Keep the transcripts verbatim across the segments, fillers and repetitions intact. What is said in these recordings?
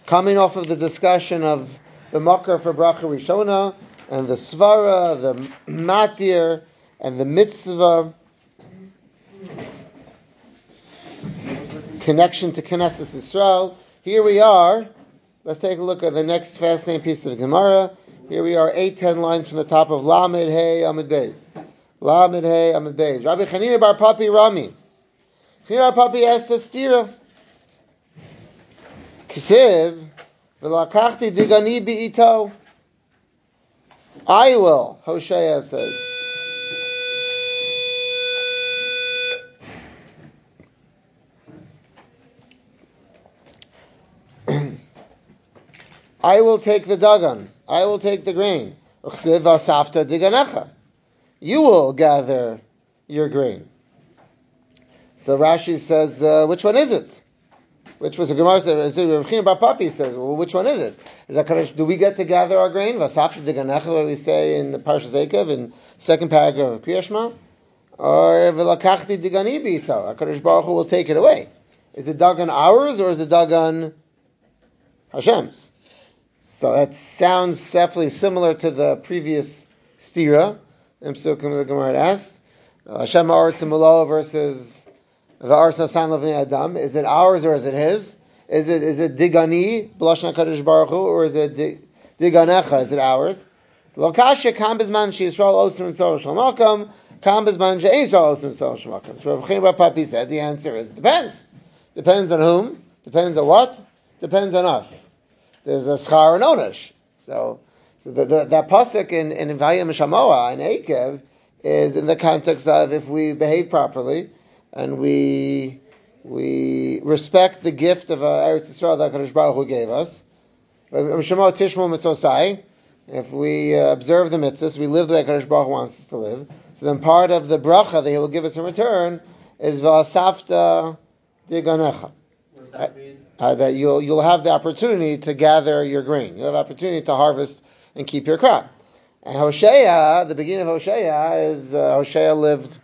coming off of the discussion of the makar for bracha rishona and the svara, the matir, and the mitzvah, connection to Knesset Yisrael. Here we are. Let's take a look at the next fascinating piece of Gemara. Here we are, eight, ten lines from the top of Lamed Hey Amid Beis. Lamed Hey Amid Beis. Rabbi Chanina Bar Papi Rami. Chanina Bar Papi asked a stira. Kisiv v'lakachti digani bi'ito. I will, Hosea says. I will take the dagan. I will take the grain. You will gather your grain. So Rashi says, uh, which one is it? Which was a Gemara says, Bar Papi says, well, which one is it? Is that, do we get to gather our grain? Vasafta diganacha, like we say in the Parshas Eikev, in second paragraph of Kriya Shema? Or v'lakachti digani b'ito, HaKadosh Baruch Hu will take it away. Is it dagan ours or is it dagan Hashem's? So that sounds definitely similar to the previous stira. And Psukim the Gemara asked, Hashem Haaretz U'Malo versus V'Aretz Nasan L'Vnei Adam. Is it ours or is it his? Is it is it digani b'lashon HaKadosh Baruch Hu or is it diganecha? Is it ours? Lo kasha kam b'zman sheYisrael osrim tzor shalmakam kam b'zman she'ein Yisrael osrim tzor shalmakam. So Rav Chaim Bar Papi said the answer is depends. Depends on whom. Depends on what. Depends on us. There's a schar and onesh. So, so the, the, that pasuk in in Vayim Shamoah in Eikev is in the context of if we behave properly and we we respect the gift of uh, Eretz Yisrael that HaKadosh Baruch Hu gave us. Shamoah Tishmu Mitzvosai. If we uh, observe the mitzvahs, we live the way HaKadosh Baruch Hu wants us to live. So then part of the bracha that He will give us in return is V'asafta diganecha. What does that mean? Uh, that you'll you'll have the opportunity to gather your grain. You'll have the opportunity to harvest and keep your crop. And Hosea, the beginning of Hosea is uh, Hosea lived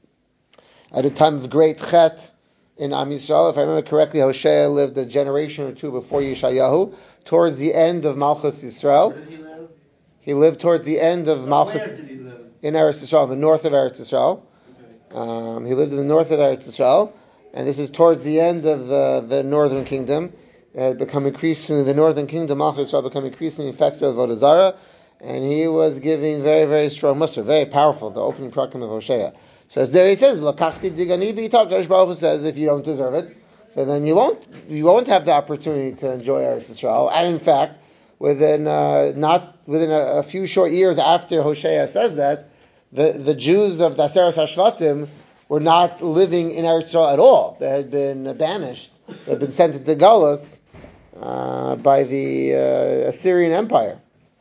at a time of great chet in Am Yisrael. If I remember correctly, Hosea lived a generation or two before Yeshayahu, towards the end of Malchus Yisrael. Where did he live? He lived towards the end of Malchus. Where did he live? In Eretz Yisrael, the north of Eretz Yisrael. Okay. Um, he lived in the north of Eretz Yisrael. And this is towards the end of the, the northern kingdom. It had become increasingly, the northern kingdom, Malchus Yisrael, become increasingly infected with Avodah Zarah. And he was giving very, very strong muster, very powerful, the opening proclam of Hosea. So as there he says, L'kachti digani b'ito, HaKadosh Baruch Hu says, if you don't deserve it, so then you won't, you won't have the opportunity to enjoy Eretz Yisrael. And in fact, within, uh, not, within a, a few short years after Hosea says that, the, the Jews of the Aseres HaShvatim were not living in Eretz Yisrael at all. They had been banished. They had been sent into Galus uh, by the uh, Assyrian Empire.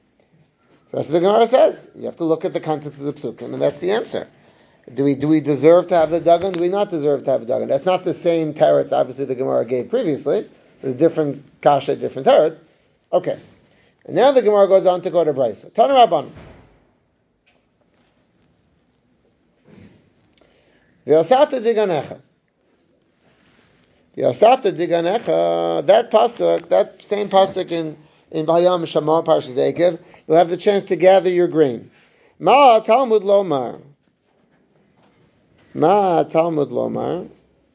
So that's what the Gemara says. You have to look at the context of the Psukim, and that's the answer. Do we do we deserve to have the dagan? Do we not deserve to have the dagan? That's not the same teretz, obviously, the Gemara gave previously. There's a different kasha, different teretz. Okay. And now the Gemara goes on to go to Brisa. Tana Rabban. V'yasafta diganecha. V'yasafta diganecha, that pasuk, that same pasuk in, in Vayam Shammah, Parshas Eikev, you'll have the chance to gather your grain. Ma Talmud Lomar. Ma Talmud Lomar.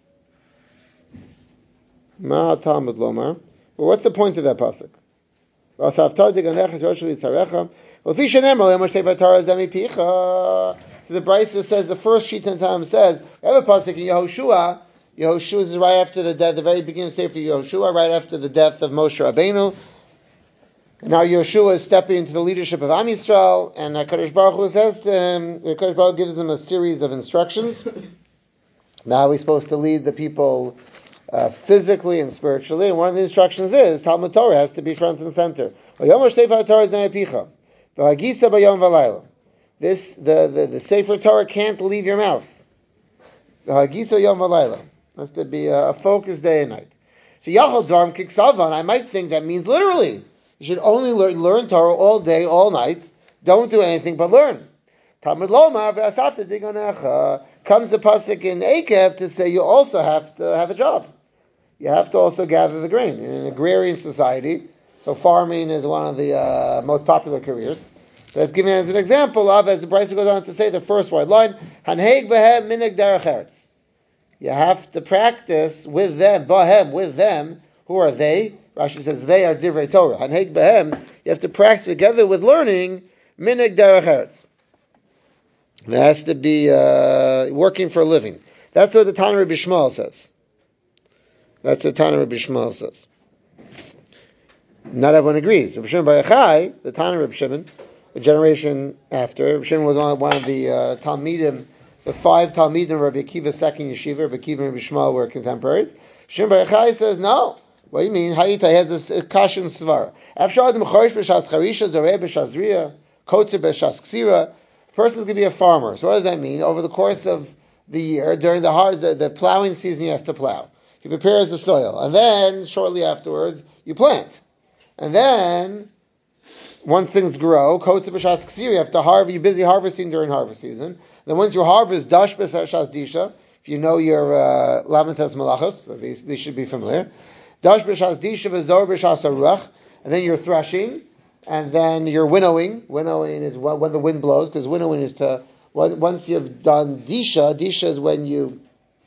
Ma Talmud Lomar. Well, what's the point of that pasuk? V'yasafta diganecha, Yoshua Yitzarecha. Well, if you shenem alem Moshe Vatara Zemi Picha. So the Brisa says, the first sheet in time says, we have a pasuk in Yehoshua. Yehoshua is right after the death, the very beginning of Sefer Yehoshua, right after the death of Moshe Rabbeinu. And now Yehoshua is stepping into the leadership of Am Yisrael, and HaKadosh Baruch Hu says to him, HaKadosh Baruch Hu gives him a series of instructions. Now he's supposed to lead the people uh, physically and spiritually, and one of the instructions is, Talmud Torah has to be front and center. This the, the, the Sefer Torah can't leave your mouth. Has to be a, a focused day and night. So Yachal Dvarm Kiksavan, I might think that means literally. You should only learn, learn Torah all day, all night. Don't do anything but learn. Talmud Lomar v'asafta diganecha. Comes the pasuk in Eikev to say you also have to have a job. you have to also gather the grain. In an agrarian society, so farming is one of the uh, most popular careers. That's given as an example of, as the Brisa goes on to say, the first word line, Hanheg behem minig derech eretz. You have to practice with them, bahem, with them. Who are they? Rashi says they are divrei Torah. Hanheg behem. You have to practice together with learning minig derech eretz. It has to be uh, working for a living. That's what the Tana Rabbi Shmuel says. That's what the Tana Rabbi Shmuel says. Not everyone agrees. Rabbi Shimon Bar Yochai, the Tana Rabbi Shimon, a generation after, Rabbi Shimon was one of the uh, Talmidim, the five Talmidim of Rabbi Akiva's second yeshiva. Rabbi Akiva and Rabbi Shmuel were contemporaries. Shimon Bar Yochai says, no. What do you mean? Hayita has this kashin svara. After Adam Chorish b'shas charisha, zareh b'shas riya, kotzer b'shas ksira. The person's going to be a farmer. So what does that mean? Over the course of the year, during the hard, the, the plowing season, he has to plow. He prepares the soil, and then shortly afterwards, you plant. And then, once things grow, kotzer b'shas ksira, you have to harvest. You're busy harvesting during harvest season. Then once you harvest, dash b'shas disha. If you know your uh, Lamentas Malachos, these these should be familiar. Dash b'shas disha v'zor b'shas aruach, and then you're threshing, and then you're winnowing. Winnowing is when the wind blows, because winnowing is to once you've done disha. Disha is when you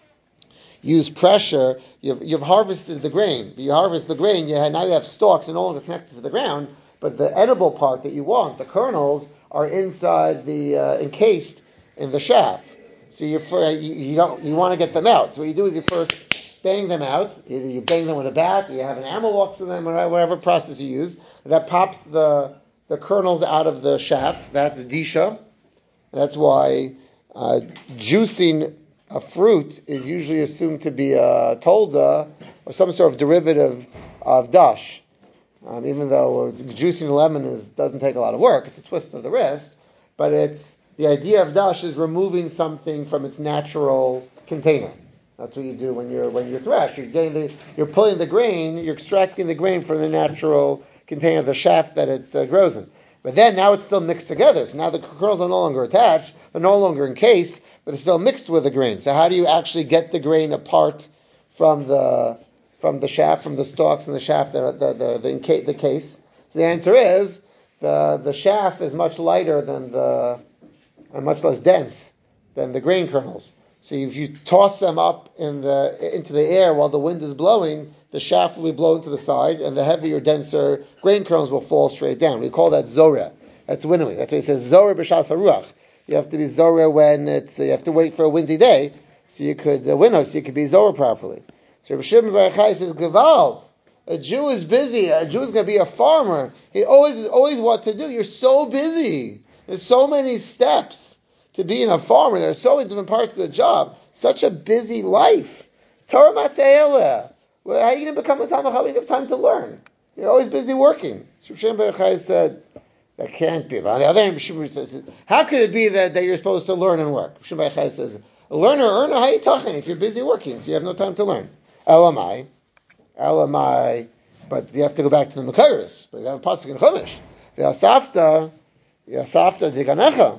use pressure. You've, you've harvested the grain. You harvest the grain. You have, now you have stalks and no longer connected to the ground. But the edible part that you want, the kernels, are inside the uh, encased in the shaft. So you you, you don't you want to get them out. So what you do is you first bang them out. Either you bang them with a bat, or you have an animal walks in them, or whatever process you use. That pops the the kernels out of the shaft. That's disha. That's why uh, juicing a fruit is usually assumed to be a tolda or some sort of derivative of dash. Um, even though juicing a lemon is, doesn't take a lot of work, it's a twist of the wrist, but it's the idea of dash is removing something from its natural container. That's what you do when you're when you're thresh. You're getting the, you're pulling the grain, you're extracting the grain from the natural container, the shaft that it uh, grows in. But then now it's still mixed together. So now the kernels are no longer attached, they're no longer encased, but they're still mixed with the grain. So how do you actually get the grain apart from the from the shaft, from the stalks and the shaft, the the the, the, inca- the case? So the answer is the the shaft is much lighter than the and much less dense than the grain kernels. So if you toss them up in the into the air while the wind is blowing, the shaft will be blown to the side, and the heavier, denser grain kernels will fall straight down. We call that zorah. That's winnowing. That's why it says zorah b'shas haruach. You have to be zorah when it's. You have to wait for a windy day, so you could uh, winnow, so you could be zorah properly. So Rabbi Shimon Bar Yochai says, Gewalt. A Jew is busy. A Jew is going to be a farmer. He always always what to do. You're so busy. There's so many steps to being a farmer. There are so many different parts of the job. Such a busy life. Torah Matayela. Well, how are you going to become a Talmud? How do you have time to learn? You're always busy working. Rabbi Shimon Bar Yochai said, that can't be. But on the other hand, Rabbi Shimon says, how could it be that, that you're supposed to learn and work? Rabbi Shimon Bar Yochai says, a learner, earner, how are you talking if you're busy working, so you have no time to learn? Elamai. Elamai. But you have to go back to the Mekayris. But you have a pasuk in Chumash. V'asafta, v'asafta diganecha.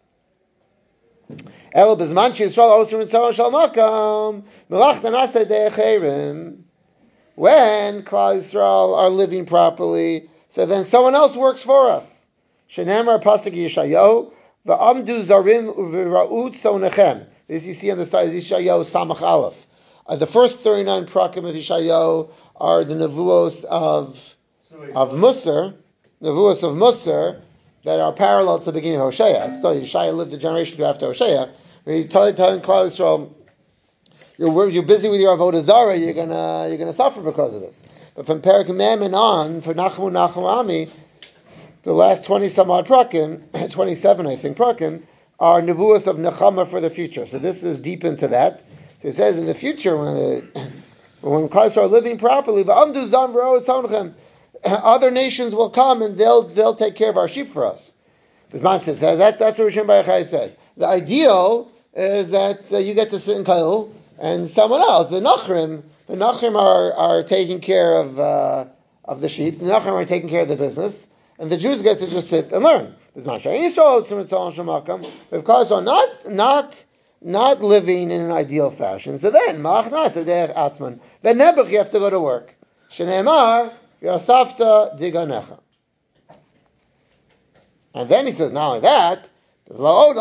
Ela bezman she'Yisrael osir mitzvah shel makam melachta nasa de'acherim. When Klal Yisrael are living properly, so then someone else works for us. Shenemar pasuk Yeshayahu v'amdu zarim u'v'ra'ut sonechem. This you see on the side of Yeshayahu Samach Aleph. Uh, the first thirty-nine prakim of Yeshayahu are the nevuos of of Musar, nevuos of Musar that are parallel to the beginning of Hosea. So Yeshayahu lived a generation after Hosea, where he's telling, telling Klal Yisrael, you're you're busy with your avodah zarah, you're gonna you're gonna suffer because of this. But from Perek Mem and on, for Nachamu Nachum Ami, the last twenty some odd prakim, twenty-seven I think prakim, are nevuos of Nechama for the future. So this is deep into that. So it says in the future when the, when Klal Yisrael are living properly, v'amdu zam v'ra'ot sonechem, other nations will come and they'll they'll take care of our sheep for us. Bisman says that that's what Rishon Bar Yochai said. The ideal is that uh, you get to sit in Kail and someone else, the Nachrim, the Nachrim are, are taking care of uh, of the sheep. The Nachrim are taking care of the business, and the Jews get to just sit and learn. If Klal Yisrael not not not living in an ideal fashion. So then, ma'achnas adech atzman. Then nebuch you have to go to work. Shneimar v'asafta diganecha. And then he says, not only that, it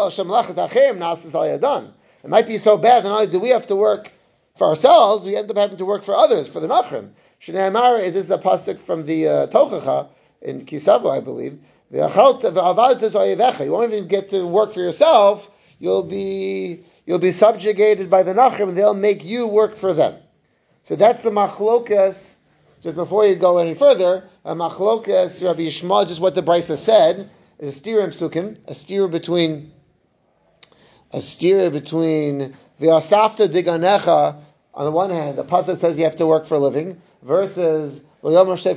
might be so bad that not only do we have to work for ourselves, we end up having to work for others, for the Nachrim. Shneimar, this is a pasuk from the uh, Tochacha in Kisavo, I believe. You won't even get to work for yourself. You'll be you'll be subjugated by the Nachrim, and they'll make you work for them. So that's the machlokas. Just before you go any further, a machlokas Rabbi Yishmael, just what the Brisa said, is a stira psukim, a stira between a stira between the asafta diganecha on the one hand, the pasuk says you have to work for a living, versus a pasuk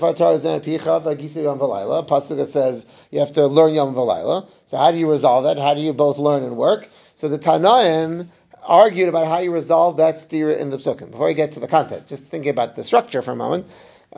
that says you have to learn Yom V'Layla. So how do you resolve that? How do you both learn and work? So the Tanaim argued about how you resolve that stira in the psukim. Before we get to the content, just thinking about the structure for a moment.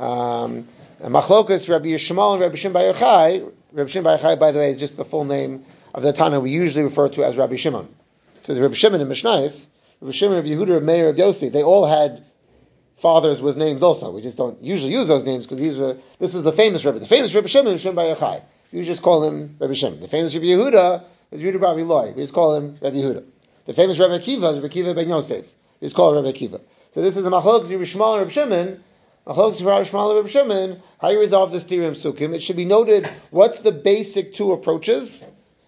Um, Machlokas Rabbi Yishmael and Rabbi Shimon Bar Yochai. Rabbi Shimon Bar Yochai, by the way, is just the full name of the Tana we usually refer to as Rabbi Shimon. So the Rabbi Shimon in Mishnayos, Rabbi Shimon, Rabbi Yehuda, Rabbi Meir, Rabbi Yossi, they all had fathers with names also. We just don't usually use those names because these are, this is the famous Rabbi. The famous Rabbi Shimon is Shimon Bar Yochai. So you just call him Rabbi Shimon. The famous Rabbi Yehuda is Yehuda Bar Eloi. We just call him Rabbi Yehuda. The famous Rabbi Akiva is Rabbi Akiva ben Yosef. We just call him Rabbi Akiva. So this is the Machlokes Rabbi Shmuel and Rabbi Shimon. Machlokes Rabbi Shmuel and Rabbi Shimon. How you resolve this theorem Sukkim? It should be noted what's the basic two approaches.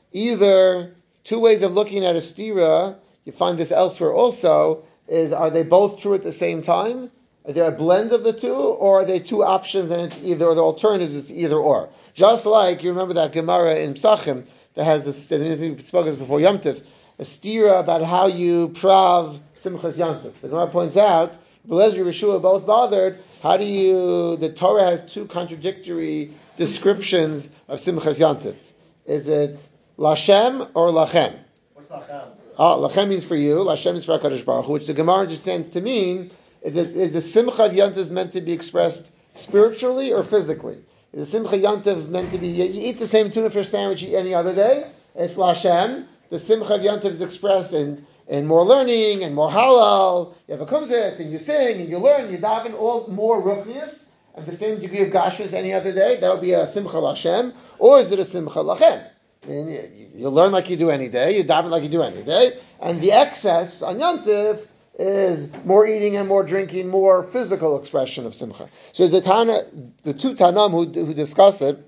Either two ways of looking at a stira. You find this elsewhere also. Is are they both true at the same time? Are there a blend of the two, or are they two options and it's either, or the alternatives, it's either or? Just like, you remember that Gemara in Psachim that has this, we spoke this before Yom Tov, a stira about how you prav Simchas Yom Tov. The Gemara points out, Belezri and Yeshua both bothered, how do you, the Torah has two contradictory descriptions of Simchas Yom Tov. Is it Lashem or Lachem? What's Lachem? Ah, Lachem means for you, Lashem is for HaKadosh Baruch Hu, which the Gemara understands to mean, is, it, is the Simcha of Yom Tov meant to be expressed spiritually or physically? Is the Simcha Yom Tov meant to be, you eat the same tuna fish sandwich any other day? It's Lashem. The Simcha of Yom Tov is expressed in, in more learning and more halal. You have a kumzitz and you sing and you learn, you daven, all more ruchnius, and the same degree of gashus any other day. That would be a Simcha Lashem. Or is it a Simcha Lachem? I mean, you, you learn like you do any day, you daven like you do any day, and the excess on Yom Tov is more eating and more drinking, more physical expression of Simcha. So the Tana, the two Tanam who, who discuss it,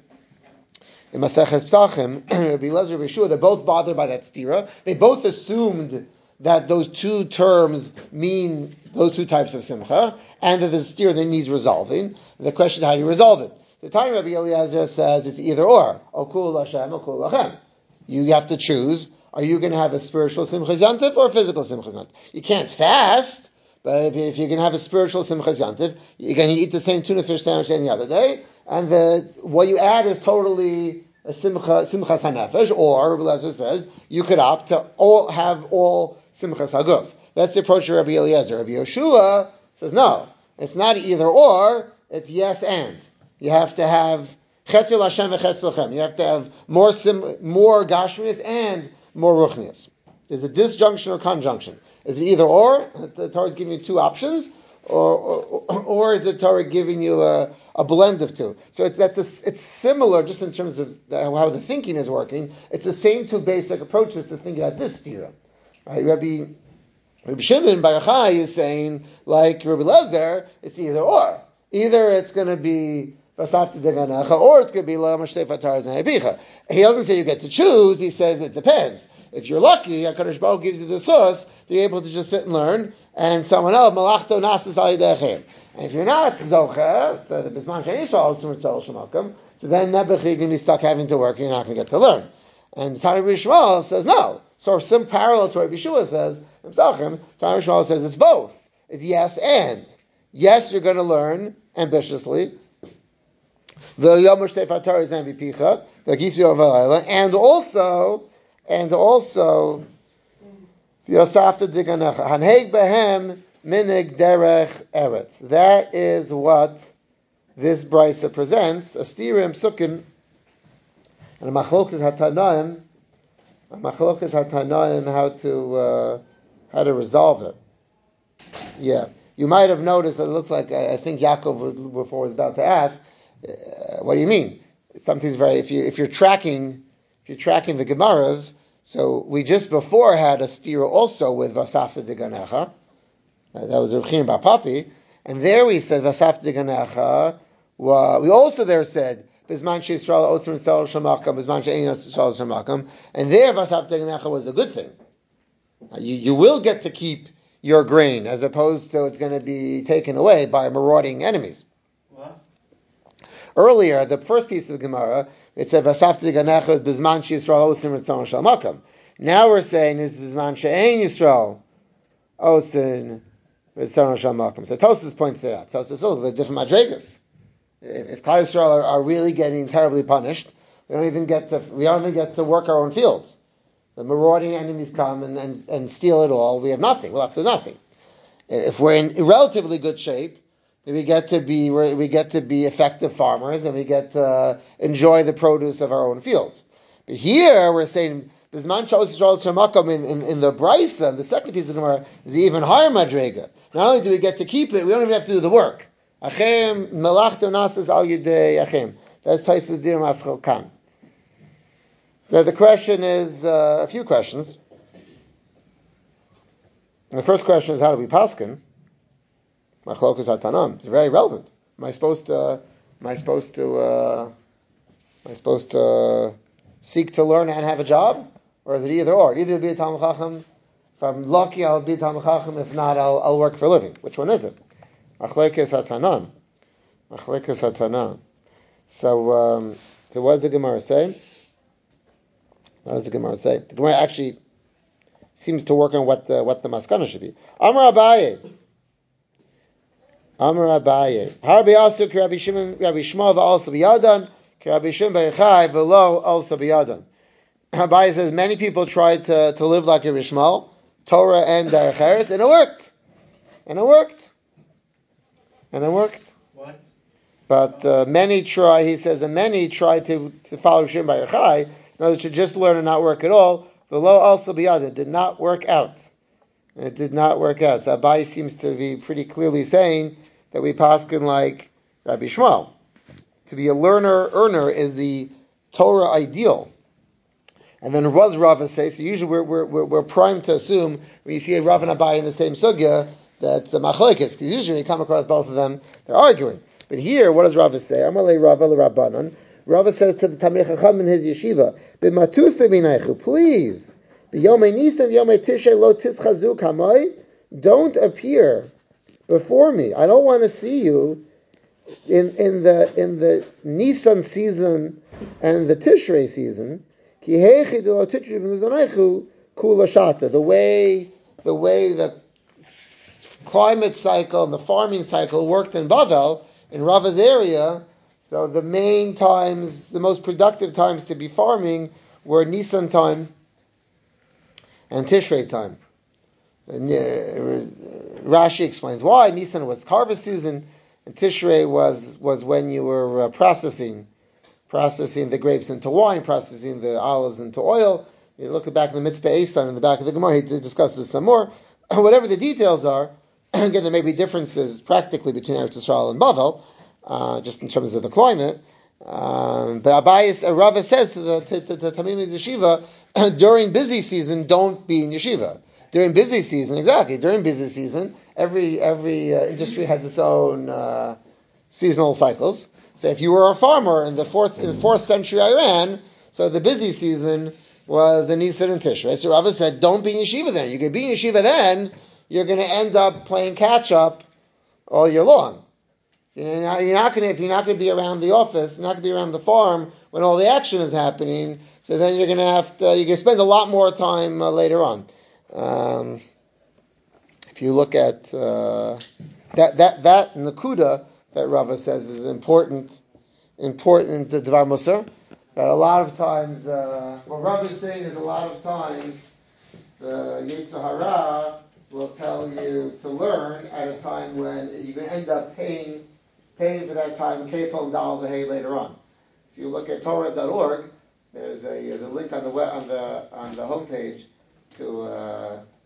in Maseches Psachim, Rabbi Elazar and Yeshua, they're both bothered by that stira. They both assumed that those two terms mean those two types of simcha, and that the stira then needs resolving. And the question is, how do you resolve it? The time Rabbi Eliezer says it's either or. Okul Hashem, Okul Lachem. You have to choose. Are you going to have a spiritual Simchas Yantiv or a physical Simchas Yantiv? You can't fast, but if you're going to have a spiritual Simchas Yantiv, you're going to eat the same tuna fish sandwich any other day, and the, what you add is totally a Simcha, Simchas HaNefesh, or, Rabbi Eliezer says, you could opt to all have all Simchas HaGuf. That's the approach of Rabbi Eliezer. Rabbi Yeshua says, no, it's not either or, it's yes and. You have to have Chetzil Hashem v'Chetz Lachem. You have to have more sim, more Gashmias and more Ruchnias. Is it disjunction or conjunction? Is it either or? The Torah is giving you two options, or or, or is the Torah giving you a, a blend of two? So it, that's a, it's similar, just in terms of the, how the thinking is working. It's the same two basic approaches to thinking about this stira. Right? Rabbi, Rabbi Shimon Bar Yochai is saying, like Rabbi Eliezer, it's either or. Either it's going to be or it's going to be He doesn't say you get to choose. He says it depends. If you're lucky, HaKadosh Baruch Hu gives you this chus, you're able to just sit and learn, and someone else, malachto nasas al yedechem. And if you're not zocher, so the bisman sheni shal tzol shemakom, so then nebuch you're going to be stuck having to work, and you're not going to get to learn. And the Tana Rishmal says no. So some parallel to what Yeshua says, Tana Rishmal says it's both. It's yes and. Yes, you're going to learn ambitiously. And also, and also, that is what this brisa presents, a stirim sukkim, and a machlokas hatanaim, a machlokas hatanaim, how to uh, how to resolve it. Yeah, you might have noticed that it looks like I, I think Yaakov before was about to ask, uh, what do you mean? Something's very if you if you're tracking if you're tracking the Gemaras. So we just before had a stira also with Vasafta de Ganecha. Right, that was Reb Chiya bar Papi, and there we said Vasafta de Ganecha. Well, we also there said Bizman Sheisrael Osir Tzal Shamakam, Bizman She'ein Tzal Shamakam, and there Vasafta de Ganecha was a good thing. You you will get to keep your grain as opposed to it's going to be taken away by marauding enemies. What? Earlier, the first piece of the Gemara, it said Vasafta Ganecha is Bizman Yisrael Osim Ritzon Shal Makam. Now we're saying it's Bizman She'ein Yisrael Osim Ritzon Shal Makam. So Tosfos points it out. Tosfos says, oh, they're different madrigas. If, if Klal Yisrael are, are really getting terribly punished, we don't even get to we don't even get to work our own fields. The marauding enemies come and, and, and steal it all. We have nothing. We'll have to do nothing. If we're in relatively good shape, we get to be we get to be effective farmers and we get to enjoy the produce of our own fields. But here we're saying Bizman Sha'os Yisrael Shemakom in, in, in the Brisa, the second piece of the Gemara, is even higher madrega. Not only do we get to keep it, we don't even have to do the work. Achem melachto nasas al yidei achem. That's Taisus Dir Maschal Kan. So the question is uh, a few questions. The first question is how do we paskin? Machlokas hatanam. It's very relevant. Am I supposed to? Am I supposed to? Uh, am I supposed to uh, seek to learn and have a job, or is it either or? Either be a Talmid Chacham. If I'm lucky, I'll be a Talmid Chacham. If not, I'll, I'll work for a living. Which one is it? Machlokas hatanam. Machlokas hatanam. So, um, so what does the Gemara say? What does the Gemara say? The Gemara actually seems to work on what the what the maskana should be. Amar Abaye. Amar Abaye. Harbi also Rabbi Shimon, Rabbi Shmuel also biyadan, Rabbi Shimon b'Yechai below also biyadan. Abaye says many people tried to, to live like Rabbi Shmuel, Torah and Derech Eretz, and it worked. And it worked. And it worked. What? But uh, many try, he says, and many try to, to follow Shimon b'Yechai, in order to just learn and not work at all. Below also biyad, it did not work out. It did not work out. So Abai seems to be pretty clearly saying that we paskin like Rabbi Shmuel. To be a learner, earner is the Torah ideal. And then what does Rava say? So usually we're, we're, we're, we're primed to assume when you see a Rav and Abai in the same sugya, that's a machlekes. Because usually when you come across both of them, they're arguing. But here, what does Rava say? Amalei Rava l'Rabbanan. Rava says to the Talmid Chacham in his yeshiva, "B'matusa minaychu, please, b'yomei Nisan v'yomei Tishrei lo tischazu kamoi, don't appear before me. I don't want to see you in in the in the Nisan season and the Tishrei season. Ki heichi de lo Tishrei b'mizonaychu kula shata. The way the way the climate cycle and the farming cycle worked in Bavel in Rava's area." So the main times, the most productive times to be farming were Nisan time and Tishrei time. And, uh, Rashi explains why. Nisan was harvest season, and Tishrei was, was when you were uh, processing, processing the grapes into wine, processing the olives into oil. You look back in the Mitzvah Eisan in the back of the Gemara, he discusses some more. Whatever the details are, again, there may be differences practically between Eretz Yisrael and Bavel, Uh, just in terms of the climate, um, but Abayis uh, Rava says to the to, to, to Tamim Yeshiva during busy season, don't be in yeshiva. During busy season, exactly. During busy season, every every uh, industry has its own uh, seasonal cycles. So if you were a farmer in the fourth in the fourth century Iran, so the busy season was the Nisan and Tishrei. So Rava said, don't be in yeshiva then. You're going to be in yeshiva then. You're going to end up playing catch up all year long. You're not, you're not going to, if you're not going to be around the office, you're not going to be around the farm when all the action is happening. So then you're going to have to, you're going to spend a lot more time uh, later on. Um, if you look at uh, that, that, that Nakuda that Rava says is important, important to Dvar Musar. That a lot of times, uh, what Rava is saying is a lot of times the Yetzer Hara will tell you to learn at a time when you're going to end up paying paying for that time, Kefal and Dal V'Hei later on. If you look at Torah dot org, there's a, there's a link on the web, on the on the homepage to uh,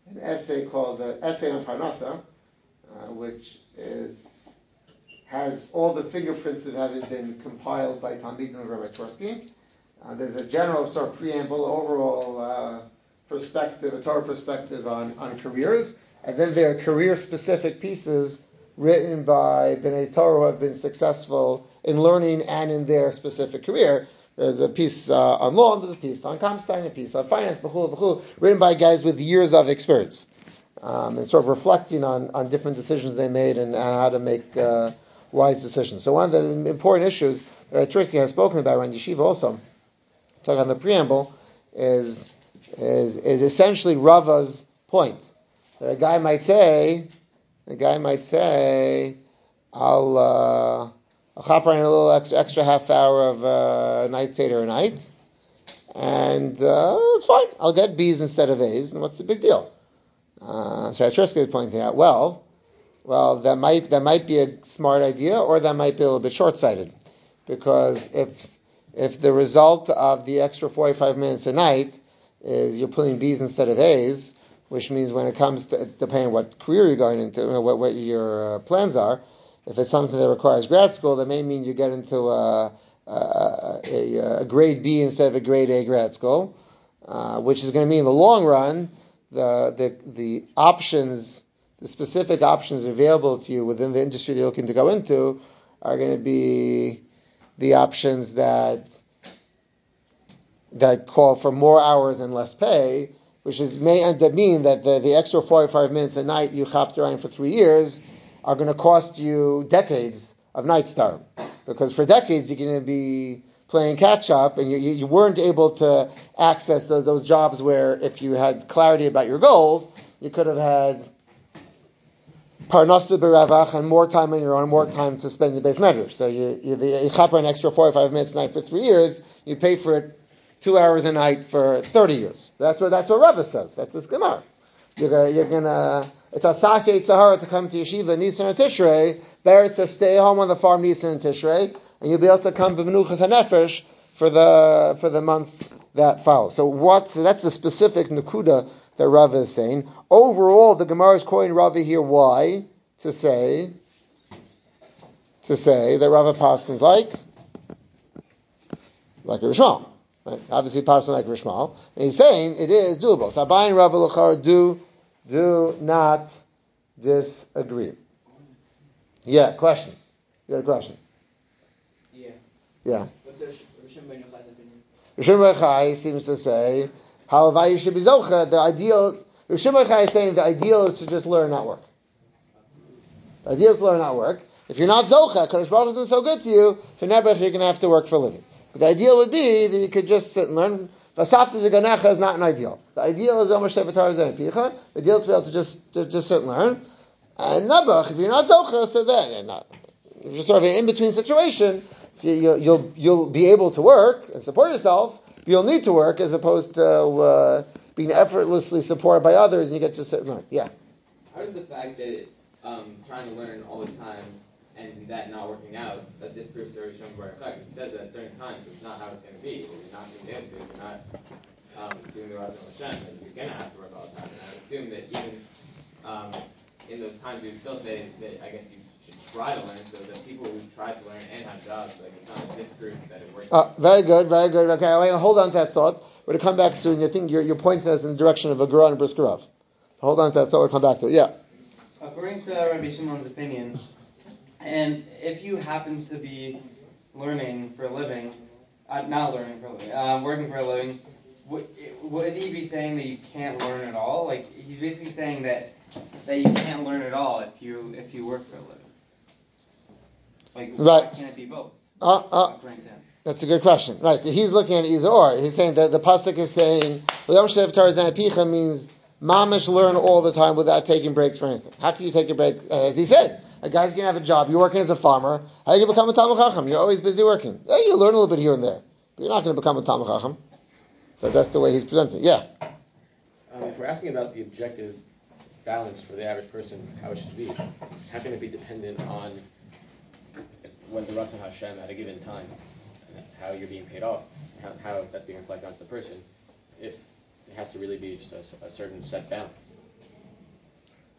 an essay called the Essay on Parnasa, uh, which is has all the fingerprints of having been compiled by Talmidim of Rabbi Twersky. Uh, there's a general sort of preamble, overall uh, perspective, a Torah perspective on, on careers, and then there are career-specific pieces written by B'nai Torah who have been successful in learning and in their specific career. There's a piece uh, on law, there's a piece on Kamstein, a piece on finance, b'chul, b'chul, written by guys with years of experience, um, and sort of reflecting on, on different decisions they made and, and how to make uh, wise decisions. So one of the important issues that Twersky has spoken about around yeshiva also, talking on the preamble, is, is is essentially Rava's point. That a guy might say, a guy might say, I'll uh, I'll hop around a little extra, extra half hour of uh, night seder a night, and uh, it's fine. I'll get B's instead of A's, and what's the big deal? Uh, so Atreska is pointing out, well, well, that might that might be a smart idea, or that might be a little bit short-sighted, because if If the result of the extra forty-five minutes a night is you're pulling B's instead of A's, which means when it comes to, depending on what career you're going into, what, what your uh, plans are, if it's something that requires grad school, that may mean you get into a, a, a, a grade B instead of a grade A grad school, uh, which is going to mean in the long run, the, the, the options, the specific options available to you within the industry that you're looking to go into are going to be the options that that call for more hours and less pay, which is may end up mean that the, the extra forty-five minutes a night you chopped around for three years are going to cost you decades of night star. Because for decades you're going to be playing catch up, and you, you, you weren't able to access those, those jobs where if you had clarity about your goals, you could have had Parnasa b'ravach and more time on your own, more time to spend in the base measure. So you you, the, you chop an extra forty-five minutes a night for three years, you pay for it two hours a night for thirty years. That's what that's what Rava says. That's this Gemara. You're gonna, you're gonna it's Asashe Tzahara to come to yeshiva Nisan and Tishrei, better to stay home on the farm Nisan and Tishrei, and you'll be able to come b'menuchas hanefesh for the for the months that follow. So what's so that's the specific Nakuda that Rava is saying. Overall, the Gemara is quoting Rava here. Why? To say, to say that Rava Paskins like, like a Rishmal. Right? Obviously, Paskin like Rishmal. And he's saying it is doable. So Abai and Rava L'char do, do not disagree. Yeah, questions? You got a question? Yeah. Yeah. What's the Rishon Ben Yochai's opinion? Rishon Ben Yochai seems to say, how you should be zocha, the ideal, Rishon Ben Yochai is saying the ideal is to just learn, not work. The ideal is to learn, not work. If you're not zocha, Kadosh Baruch isn't so good to you, so never you're going to have to work for a living. But the ideal would be that you could just sit and learn. Vasafta de Ganecha is not an ideal. The ideal is Omer Shevatar Zen Picha. The ideal is to be able to just, just, just sit and learn. And Nebuch, if you're not zocha, so then you're not. If you're sort of an in-between situation, so you, you'll, you'll be able to work and support yourself, you'll need to work as opposed to uh, being effortlessly supported by others, and you get to sit and learn. Yeah. How does the fact that um, trying to learn all the time and that not working out, that this group's already shown by effect? It says that at certain times it's not how it's going to be. If you're not being able to, if you're not um, doing the Ratzon Hashem, then you're going to have to work all the time. And I assume that even um, in those times you would still say that I guess you should try to learn, so that people who try to learn and have jobs, like it's not like this group that it works. Uh, very good, very good. Okay, I'll hold on to that thought. We're going to come back soon. I think you're, you're pointing us in the direction of a Gura and Briskerov. Hold on to that thought. We'll come back to it. Yeah. According to Rabbi Shimon's opinion, and if you happen to be learning for a living, uh, not learning for a living, uh, working for a living, would, would he be saying that you can't learn at all? Like he's basically saying that that you can't learn at all if you if you work for a living. Like right. Why can't it be both? Uh, uh, according to him. That's a good question. Right. So he's looking at either or. He's saying that the pasuk is saying L'yom shev tarzan picha means mamish learn all the time without taking breaks for anything. How can you take a break? As he said, a guy's going to have a job. You're working as a farmer. How are you going to become a Talmid Chacham? You're always busy working. Yeah, you learn a little bit here and there. But you're not going to become a Talmid Chacham. But that's the way he's presenting. Yeah. Um, if we're asking about the objective balance for the average person, how it should be, how can it be dependent on when the Ratzon Hashem at a given time, and how you're being paid off, how, how that's being reflected onto the person, if it has to really be just a, a certain set balance?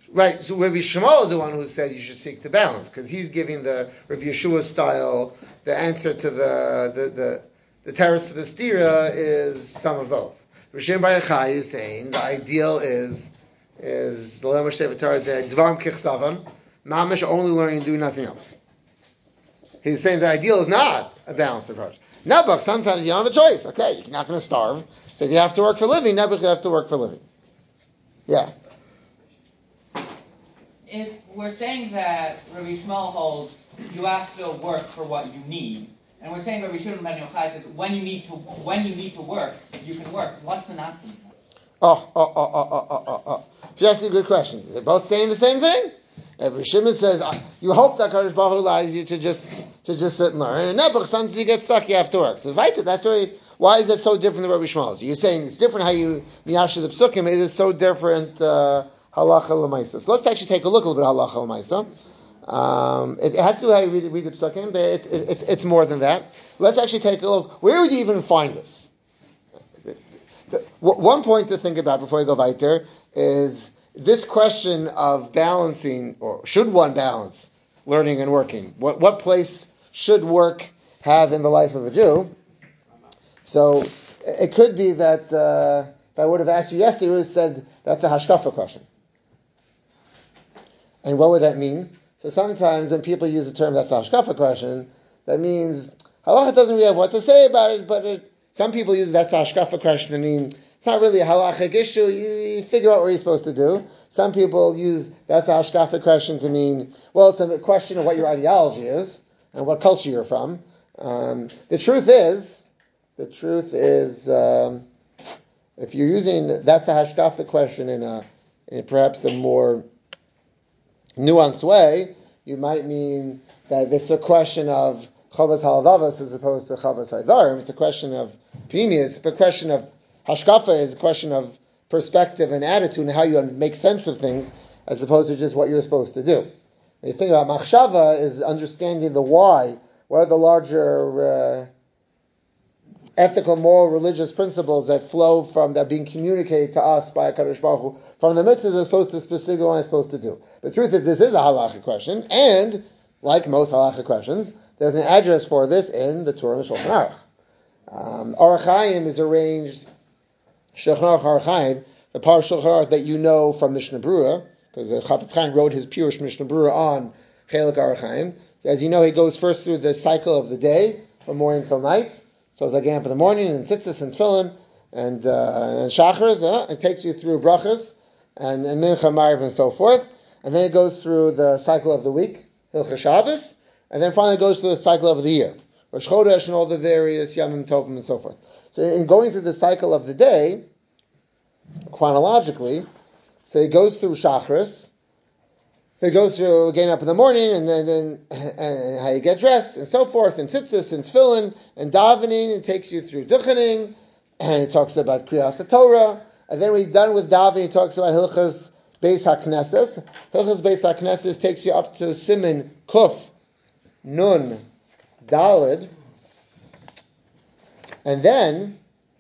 Right, so Rabbi Shmuel is the one who said you should seek to balance, because he's giving the Rabbi Yeshua style, the answer to the the the, the terrace to the stira is some of both. Rishon Bar Yochai is saying the ideal is is the Lema Sheva Torah Dvarim Kichsavan, Mamish only learning and doing nothing else. He's saying the ideal is not a balanced approach. Nebuch, sometimes you don't have a choice. Okay, you're not going to starve, so if you have to work for a living, Nebuch, you have to work for a living. Yeah. If we're saying that Rabbi Shmuel holds you have to work for what you need, and we're saying Rabbi Shimon ben Yochai says when you need to when you need to work, you can work. What's the not? Oh, oh, oh, oh, oh, oh, oh, oh. So that's a good question. They're both saying the same thing. Rabbi Shimon says you hope that Kadosh Baruch Hu allows you to just to just sit and learn. And Nebuch, sometimes you get stuck, you have to work. So Vaita, that's why. Why is that so different than Rabbi Shmuel? So you're saying it's different how you miyasha the psukim. It is so different. Uh, Halacha l'maisa. So let's actually take a look a little bit at halacha l'maisa. Um, it, it has to do with how you read, read the psukim, but it, it, it, it's more than that. Let's actually take a look. Where would you even find this? The, the, one point to think about before you go weiter is this question of balancing, or should one balance learning and working? What, what place should work have in the life of a Jew? So it could be that uh, if I would have asked you yesterday, you would have said that's a hashkafa question. And what would that mean? So sometimes when people use the term that's a hashkafa question, that means halacha doesn't really have what to say about it, but it, some people use that's a hashkafa question to mean it's not really a halachic issue, you, you figure out what you're supposed to do. Some people use that's a hashkafa question to mean, well, it's a question of what your ideology is and what culture you're from. Um, the truth is, the truth is, um, if you're using that's a hashkafa question in a in perhaps a more nuanced way, you might mean that it's a question of chavas halavavas as opposed to chavas haivarim. It's a question of pnimius. But a question of hashkafa is a question of perspective and attitude and how you make sense of things as opposed to just what you're supposed to do. When you think about machshava is understanding the why. What are the larger uh, ethical, moral, religious principles that flow from, that are being communicated to us by HaKadosh Baruch Hu, from the mitzvahs as opposed to specifically what I'm supposed to do. The truth is, this is a halachic question, and, like most halachic questions, there's an address for this in the Torah and the Shulchan Aruch. Um, Aruch Chaim is arranged, Shulchan Aruch Aruch Chaim, the part of Shulchan Aruch that you know from Mishnah Berurah, because the Chafetz Chaim wrote his Pirush Mishnah Berurah on Chelik Aruch Chaim. So as you know, he goes first through the cycle of the day, from morning till night. So it's like getting up in the morning, and tzitzis, and tefillin, and, uh, and shachars. Uh, it takes you through brachas, and, and mincha, mariv, and so forth. And then it goes through the cycle of the week, Hilchah Shabbos, and then finally it goes through the cycle of the year, Rosh Chodesh, and all the various Yamim Tovim, and so forth. So in going through the cycle of the day, chronologically, so it goes through shachris, it goes through getting up in the morning, and then and, and how you get dressed, and so forth, and tzitzis, and tefillin, and davening. It takes you through duchening, and it talks about kriyas Torah. And then when he's done with davening, he talks about hilchas beis haknesses. Hilchas beis haknesses takes you up to siman kuf nun dalid, and then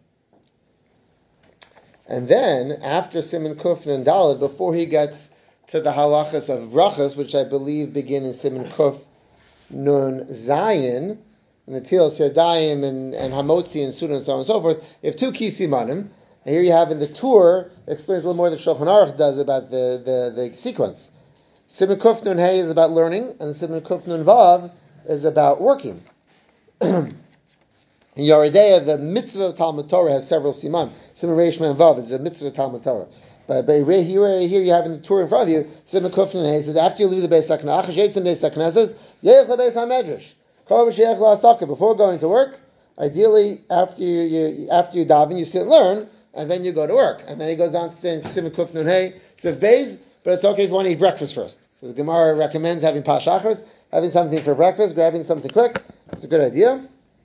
and then after siman kuf nun dalid, before he gets to the halachas of brachas, which I believe begin in Siman Kuf Nun Zayin, and the Tilas Yadayim and, and Hamotzi and Suda and so on and so forth. You have two key simanim, and here you have in the tour, it explains a little more than Shulchan Aruch does about the, the, the sequence. Siman Kuf Nun Hey is about learning, and Siman Kuf Nun Vav is about working. In Yoredeya, the mitzvah of Talmud Torah has several siman. Siman Reish Man Vav is the mitzvah of Talmud Torah. But, but here, here you have in the tour in front of you, Siman Kuf Nun Hey says, after you leave the Beis HaKnesses, Achas Yetzim Beis HaKnesses, Yeich LaBeis HaMedrash, Kol B'Sheich LaSaka, before going to work, ideally, after you, you after you daven, you sit and learn, and then you go to work. And then he goes on to say, Siman Kuf Nun Hey, Siv Beis, but it's okay if you want to eat breakfast first. So the Gemara recommends having Pashachars, having something for breakfast, grabbing something quick. It's a good idea.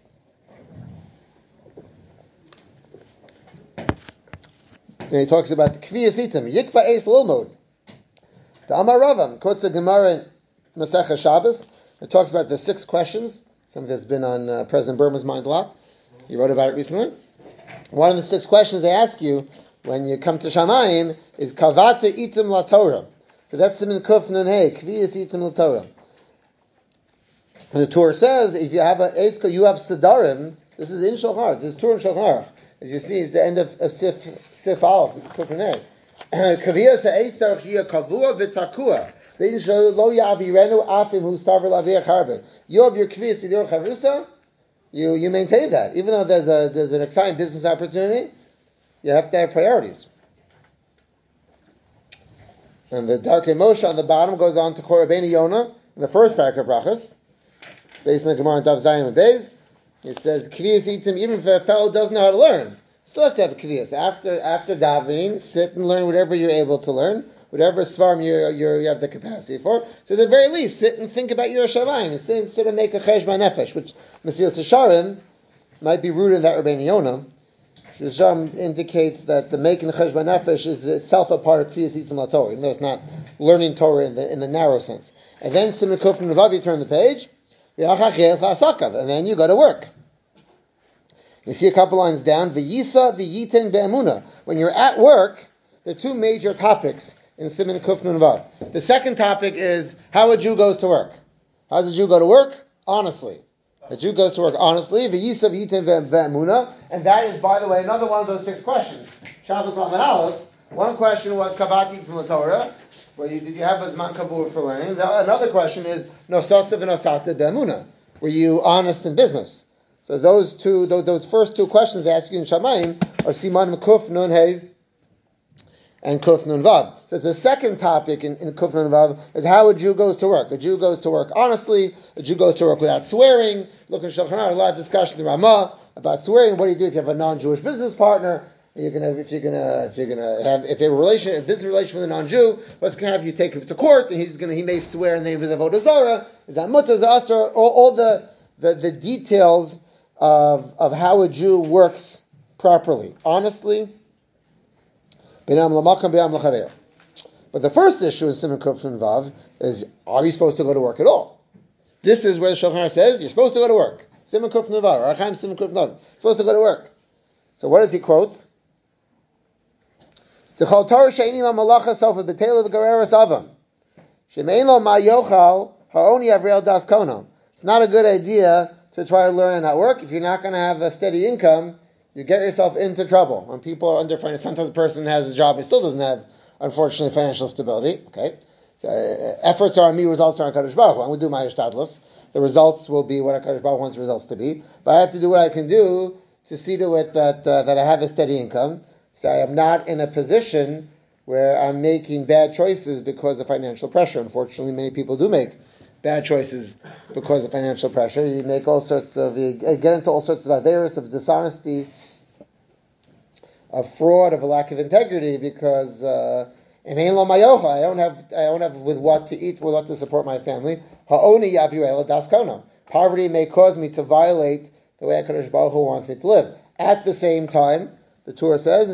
And he talks about the Kviyas Itim, Yikva Eis Lilmod. The Amar Ravam quotes the Gemara in Masechah Shabbos. It talks about the six questions, something that's been on uh, President Burma's mind a lot. He wrote about it recently. One of the six questions they ask you when you come to Shamayim is Kavata Itim La Torah. So that's Siman Kuf Nun Hey, Kviyas Itim L'Torah. And the Torah says, if you have a Eiska, you have Sedarim, this is in Shulchan Aruch, this is Torah and Shulchan Aruch. As you see, it's the end of, of Sif, Sif Aleph, this is Kuf Nun Hey. Kviyas Ha'Eitzar Chia Kavua V'Takua. You have your kviyas with your charusa, you you maintain that. Even though there's a there's an exciting business opportunity, you have to have priorities. And the Darkei Moshe on the bottom goes on to Korabeni Yonah in the first paragraph of Brachas, based on the Gemara in Daf Zayin and Beis. It says kviyas itim, even if a fellow doesn't know how to learn, still has to have a kviyas. After after davening, sit and learn whatever you're able to learn. Whatever svarim you you have the capacity for. So at the very least, sit and think about your Shamayim, and sit and make a cheshbon nefesh, which Mesilas Yesharim might be rooted in that Rabbeinu Yonah. Yesharim indicates that the making a cheshbon nefesh is itself a part of Kviyas Itim LaTorah, even though it's not learning Torah in the in the narrow sense. And then Siman Kuf Nun Vav, you turn the page, and then you go to work. You see a couple lines down, V'yisa v'yiten ve'emuna. When you're at work, there are two major topics in Siman Kuf Nun Vav. The second topic is how a Jew goes to work. How does a Jew go to work? Honestly. A Jew goes to work honestly. V'yisav yitin ve'emuna. And that is, by the way, another one of those six questions. Shabbos Lamed Aleph. One question was kabati from the Torah. Where you, did you have a zman kabur for learning? Another question is nosasta v'nosata be'emuna. Were you honest in business? So those two, those, those first two questions they ask you in Shamayim are Siman Kuf Nun Hey and Kuf Nun Vav. So the second topic in, in Kuf Nun Vav is how a Jew goes to work. A Jew goes to work honestly. A Jew goes to work without swearing. Look at Shulchan Aruch, a lot of discussion in Ramah about swearing. What do you do if you have a non-Jewish business partner? You're gonna, if you're gonna, if you're gonna have, if you have a relation, a business relation with a non-Jew, what's gonna have you take him to court, and he's gonna, he may swear in the name of the Avodah Zarah. Is that mutter, is that asr? All, all the, the the details of of how a Jew works properly, honestly. But the first issue in Siman Kuf Nun Vav is, are you supposed to go to work at all? This is where the Shulchan Aruch says you're supposed to go to work. Siman Kuf Nun Vav, Arachaim Siman Kuf Nun Vav, supposed to go to work. So what does he quote? The Chol Torah she'ini ma'malacha sofa b'teila v'gareres avam she'mein lo ma'yochal ha'oni avril das kono. It's not a good idea to try to learn and not work. If you're not going to have a steady income, you get yourself into trouble. When people are under finance, sometimes a person has a job, he still doesn't have, unfortunately, financial stability. Okay, so uh, efforts are on me, results are on Kadosh Baruch Hu. I'm going to do my ishtadlus. The results will be what Kadosh Baruch Hu wants the results to be. But I have to do what I can do to see to it that uh, that I have a steady income. So I am not in a position where I'm making bad choices because of financial pressure. Unfortunately, many people do make bad choices because of financial pressure. You make all sorts of, you get into all sorts of averos of dishonesty, of fraud, of a lack of integrity, because uh, I don't have, I don't have with what to eat, with what to support my family. Ha'oni yaviru das kono. Poverty may cause me to violate the way HaKadosh Baruch Hu wants me to live. At the same time, the Torah says,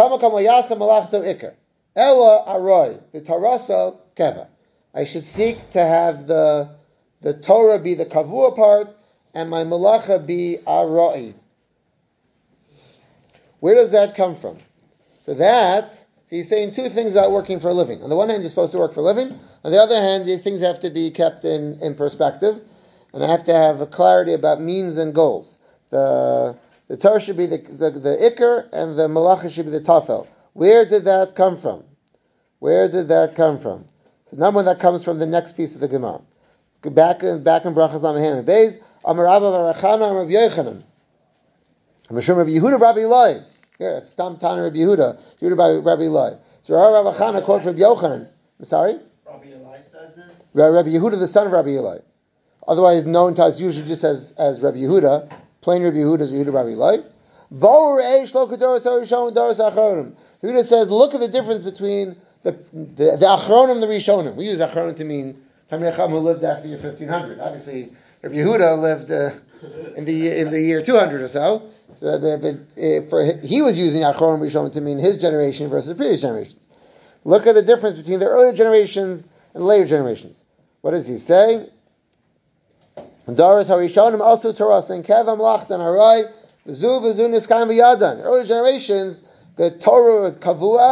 Ella aroy, the tarasa keva. I should seek to have the the Torah be the kavua part and my malacha be aroi. Where does that come from? So that, so he's saying two things about working for a living. On the one hand, you're supposed to work for a living. On the other hand, these things have to be kept in, in perspective. And I have to have a clarity about means and goals. The the Torah should be the, the, the ikar and the malacha should be the tafel. Where did that come from? Where did that come from? So number one, that comes from the next piece of the Gemara. Back in back in Brachas Lamed and Beis, Amar Rabba Barachana Rabbi Yochanan. Mishum Rabbi Yehuda Rabbi Eloi. Yeah, it's Stam Tana Rabbi Yehuda. Yehuda Rabbi Eloi. So Rabbi Chana quotes Rabbi Yochanan. I'm sorry? Rabbi Eloi says this? Rabbi Yehuda, the son of Rabbi Eloi. Otherwise known to us usually just as, as Rabbi Yehuda. Plain Rabbi Yehuda is Yehuda Rabbi Eloi. Yehuda says, look at the difference between the the, the Achronim and the Rishonim. We use Achronim to mean Talmidei Chacham who lived after the year fifteen hundred. Obviously, Rabbi Yehuda lived uh, in the in the year two hundred or so. So the, the, uh, for he was using Achronim and Rishonim to mean his generation versus the previous generations. Look at the difference between the earlier generations and later generations. What does he say? Doris Harishonim also Torah saying Kevam Lachtan Arai V'zu V'zu Niskaim V'Yadan. Earlier generations, the Torah was kavua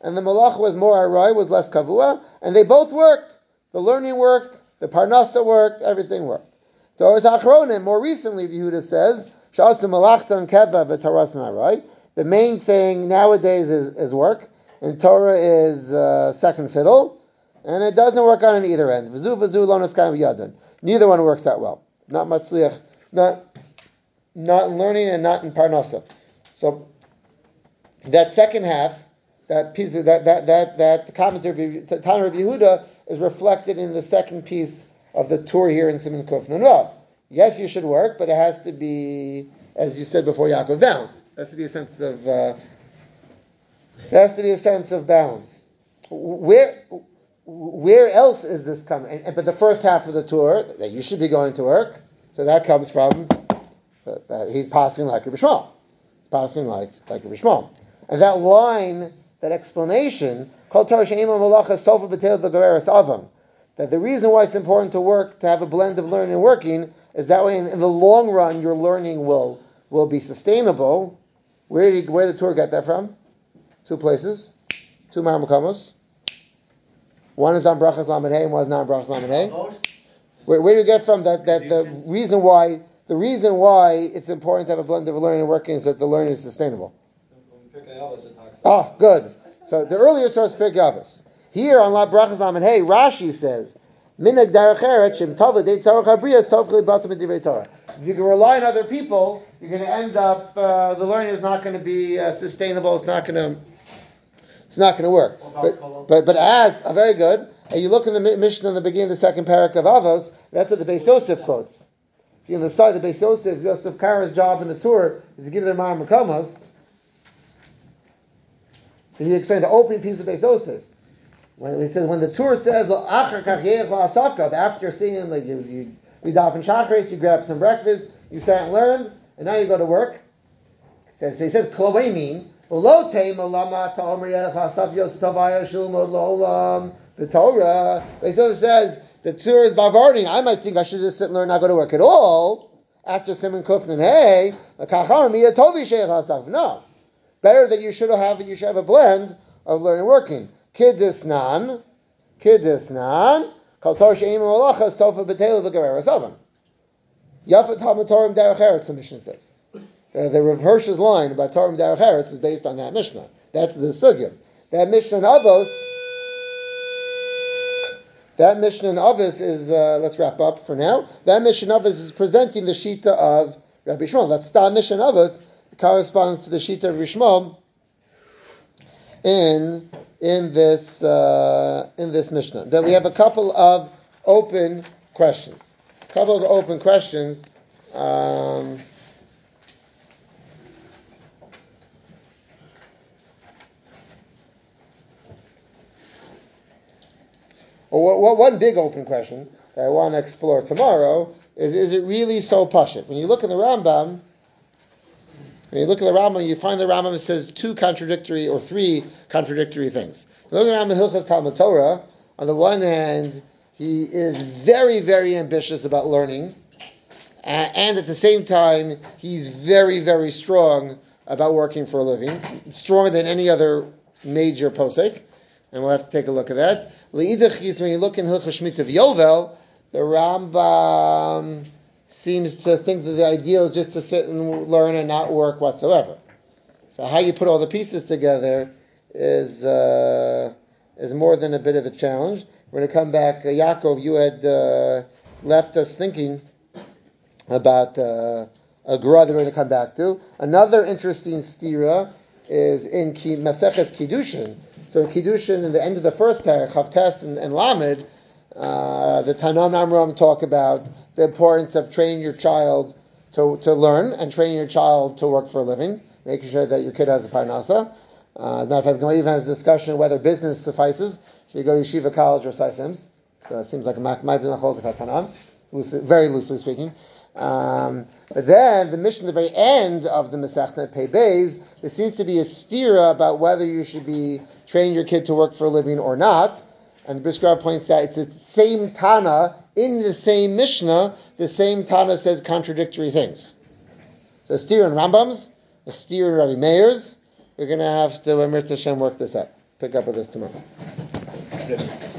and the malach was more aray, was less kavua, and they both worked. The learning worked, the parnasa worked, everything worked. Torah's achronim, more recently, Yehuda says, shasu malachtan keva v'toras aray. The main thing nowadays is, is work, and Torah is uh, second fiddle, and it doesn't work on either end. V'zu v'zu lo naskayim v'yadin. Neither one works out well. Not matzliach, not not in learning and not in parnasa. So that second half, that piece, of, that that that that commentary, Tana Rabbi Yehuda, is reflected in the second piece of the tour here in Siman Kuf Nun Vav. Yes, you should work, but it has to be, as you said before, Yaakov, balance. There has to be a sense of uh, there has to be a sense of balance. Where where else is this coming? And, and, but the first half of the tour that you should be going to work, so that comes from uh, uh, he's passing like Rabbi Shmuel. He's passing like like Rabbi Shmuel. And that line, that explanation, called Torah She'ema Malacha Sofa B'Teil V'Gereres Avam, that the reason why it's important to work, to have a blend of learning and working, is that way in, in the long run your learning will will be sustainable. Where did he, where did the tour get that from? Two places, two Maramukamos. One is on Brachas Lamed Hey and one is not on Brachas Lamed Hey. Where, where do you get from that? That the reason why the reason why it's important to have a blend of learning and working is that the learning is sustainable. Oh, good. So the earlier source Pirkei Avos. Here on La Brachas Lamed Hey, Rashi says, "Minag derech eretz shem tova dei tzarach habriyas tov libatam b'divrei Torah." If you can rely on other people, you're going to end up. Uh, the learning is not going to be uh, sustainable. It's not going to. It's not going to work. But, but but as uh, very good. And you look in the Mishnah in the beginning of the second parak of Avos. That's what the Beis Yosef quotes. See on the side, the Beis Yosef, Yosef Kara's job in the tour is to give their Mar Makamos. So he explained the opening piece of Beis Yosef. When he says, when the tour says, after seeing, like you, you, you daven Shachris, you grab some breakfast, you sat and learned, and now you go to work. He says, so he says, what do you mean? The Torah, Beis Yosef says, the tour is bavarding. I might think I should just sit and learn, not go to work at all. After Siman Kuf Nun Hey, no. Better that you should have you should have a blend of learning and working. Kidisnan, Kidisnan, Kol Torah She'ema Malacha Sofa B'Teil V'Gereres Avam. Yafat HaMatorim Derech Eretz, the Mishnah says. The, the Rav Hirsch's line about Torah Derech Eretz is based on that Mishnah. That's the Sugya. That Mishnah in Avos, that Mishnah in Avos is, uh, let's wrap up for now. That Mishnah in Avos is presenting the Shita of Rabbi Shmuel. That's the Mishnah in Avos corresponds to the Shita of Rabbi Shmuel in in this uh, in this Mishnah. Then we have a couple of open questions. A couple of open questions. Um, well, what, one big open question that I want to explore tomorrow is: is it really so pashut? When you look in the Rambam. When you look at the Rambam, you find the Rambam says two contradictory or three contradictory things. You look at the Rambam Hilchos Talmud Torah. On the one hand, he is very, very ambitious about learning, and at the same time, he's very, very strong about working for a living, stronger than any other major posek. And we'll have to take a look at that. Le'idach, when you look in Hilchos Shmita Yovel, the Rambam seems to think that the ideal is just to sit and learn and not work whatsoever. So how you put all the pieces together is uh, is more than a bit of a challenge. We're going to come back. Uh, Yaakov, you had uh, left us thinking about uh, a gra that we're going to come back to. Another interesting stira is in Ki, Maseches Kiddushin. So in Kiddushin, in the end of the first parak, Chavtes and, and Lamed, uh, the Tanam Amram talk about the importance of training your child to, to learn and training your child to work for a living, making sure that your kid has a parnasa. Uh, as a matter of fact, the Gemara even has a discussion whether business suffices. Should you go to yeshiva, college, or saisems? So it seems like it might be machlokes hatanam, very loosely speaking. Um, but then the mission at the very end of the Masechta Pei Beis, there seems to be a stira about whether you should be training your kid to work for a living or not. And the Brisker points out it's the same Tana in the same Mishnah. The same Tana says contradictory things. So a steer in Rambam's, a steer in Rabbi Meir's. We're going to have to, when Mirza Hashem, work this up. pick up with this tomorrow.